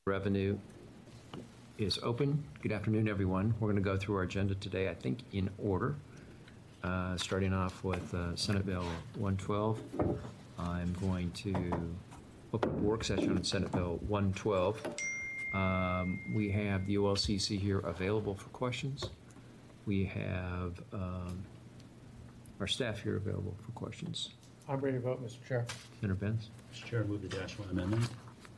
Revenue is open. Good afternoon, everyone. We're going to go through our agenda today, I think, in order. Starting off with Senate Bill 112. I'm going to open a work session on Senate Bill 112. We have the OLCC here available for questions. We have our staff here available for questions. I'm ready to vote, Mr. Chair. Senator Benz. Mr. Chair, I move the -1 amendment.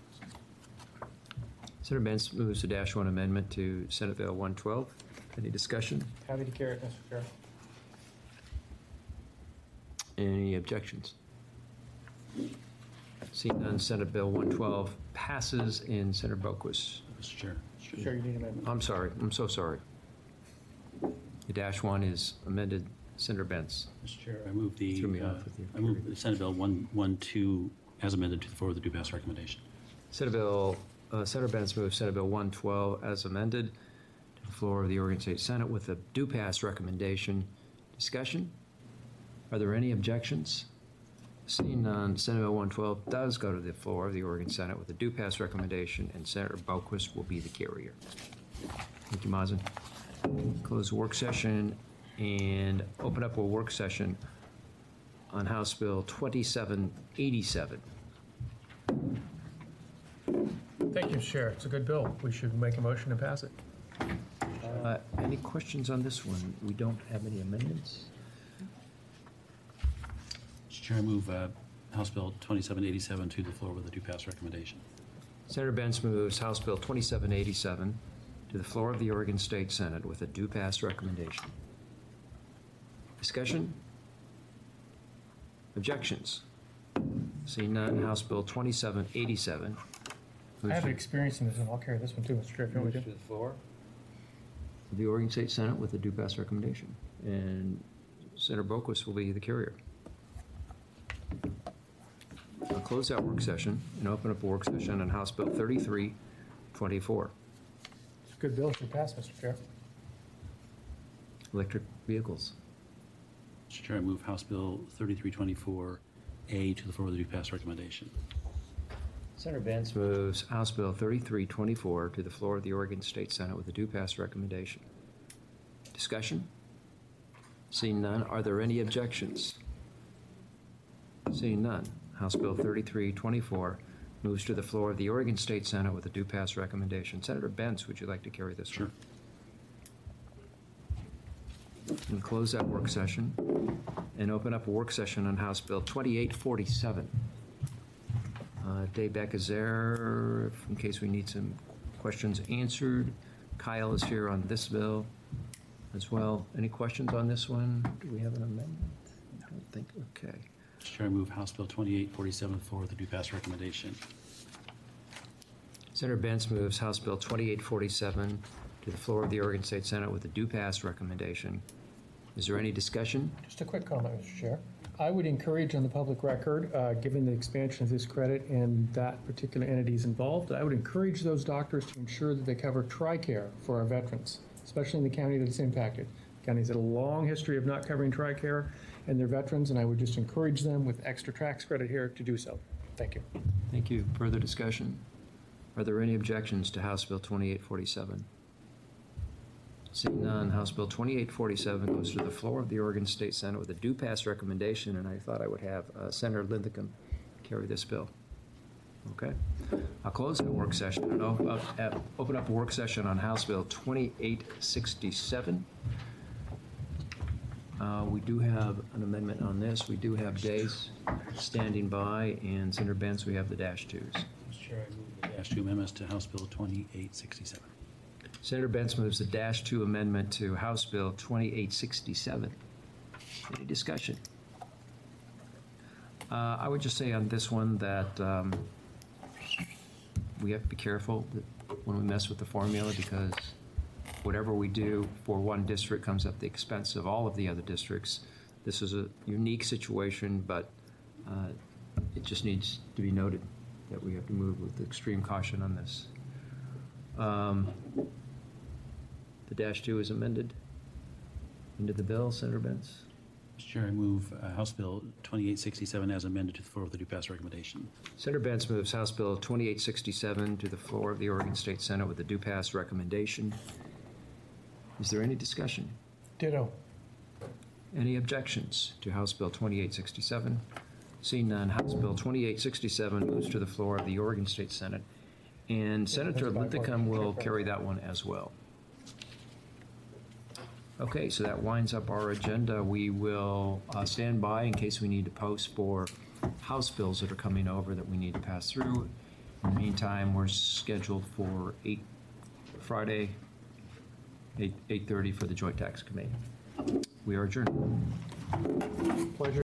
Senator Benz moves the -1 amendment to Senate Bill 112. Any discussion? Happy to carry it, Mr. Chair. Any objections? Seeing none, Senate Bill 112 passes. And Senator Boquist. Mr. Chair. Mr. Chair, you need an amendment. I'm sorry. I'm so sorry. The -1 is amended. Senator Benz. Mr. Chair, I move the Threw me off with you. I move the Senate Bill 112 as amended to the floor with the due pass recommendation. Senator Benz moves Senate Bill 112 as amended to the floor of the Oregon State Senate with a due pass recommendation. Discussion? Are there any objections? Seeing none, Senate Bill 112 does go to the floor of the Oregon Senate with a due pass recommendation, and Senator Boquist will be the carrier. Thank you, Mazen. Close the work session and open up a work session on House Bill 2787. Thank you, Mr. Chair. It's a good bill. We should make a motion to pass it. Any questions on this one? We don't have any amendments. Mr. Chair, I move House Bill 2787 to the floor with a due pass recommendation. Senator Benz moves House Bill 2787 to the floor of the Oregon State Senate with a due pass recommendation. Discussion? Objections? Seeing none, House Bill 2787. I have experience in this, and I'll carry this one too, Mr. Chair, if you want me to. To the floor of the Oregon State Senate with a due pass recommendation. And Senator Boquist will be the carrier. I'll close that work session and open up a work session on House Bill 3324. It's a good bill. It should pass, Mr. Chair. Electric vehicles. Mr. Chair, I move House Bill 3324A to the floor with a due pass recommendation. Senator Benz moves House Bill 3324 to the floor of the Oregon State Senate with a due pass recommendation. Discussion? Seeing none, are there any objections? Seeing none, House Bill 3324 moves to the floor of the Oregon State Senate with a due pass recommendation. Senator Benz, would you like to carry this Sure. one? And close that work session and open up a work session on House Bill 2847. Dave Beck is there in case we need some questions answered. Kyle is here on this bill as well. Any questions on this one? Do we have an amendment? I don't think. Okay. Mr. Chair, I move House Bill 2847 to the floor with a due pass recommendation. Senator Benz moves House Bill 2847 to the floor of the Oregon State Senate with a due pass recommendation. Is there any discussion? Just a quick comment, Mr. Chair. I would encourage on the public record, given the expansion of this credit and that particular entities involved, I would encourage those doctors to ensure that they cover TRICARE for our veterans, especially in the county that's impacted. The county's had a long history of not covering TRICARE and their veterans, and I would just encourage them with extra tax credit here to do so. Thank you. Thank you. Further discussion? Are there any objections to House Bill 2847? Seeing none, House Bill 2847 goes to the floor of the Oregon State Senate with a due pass recommendation, and I thought I would have Senator Linthicum carry this bill. Okay. I'll close that work session and open up a work session on House Bill 2867. We do have an amendment on this. We do have days standing by, and Senator Benz, we have the -2s. Mr. Chair, I move the -2 amendments to House Bill 2867. Senator Benz moves the -2 amendment to House Bill 2867. Any discussion? I would just say on this one that we have to be careful when we mess with the formula, because whatever we do for one district comes at the expense of all of the other districts. This is a unique situation, but it just needs to be noted that we have to move with extreme caution on this. The -2 is amended into the bill. Senator Benz? Mr. Chair, I move House Bill 2867 as amended to the floor with the do pass recommendation. Senator Benz moves House Bill 2867 to the floor of the Oregon State Senate with a do pass recommendation. Is there any discussion? Ditto. Any objections to House Bill 2867? Seeing none, House Bill 2867 moves to the floor of the Oregon State Senate, and Senator Linthicum will carry that one as well. Okay, so that winds up our agenda. We will stand by in case we need to post for House bills that are coming over that we need to pass through. In the meantime, we're scheduled for Friday, 8:30 for the Joint Tax Committee. We are adjourned. Pleasure.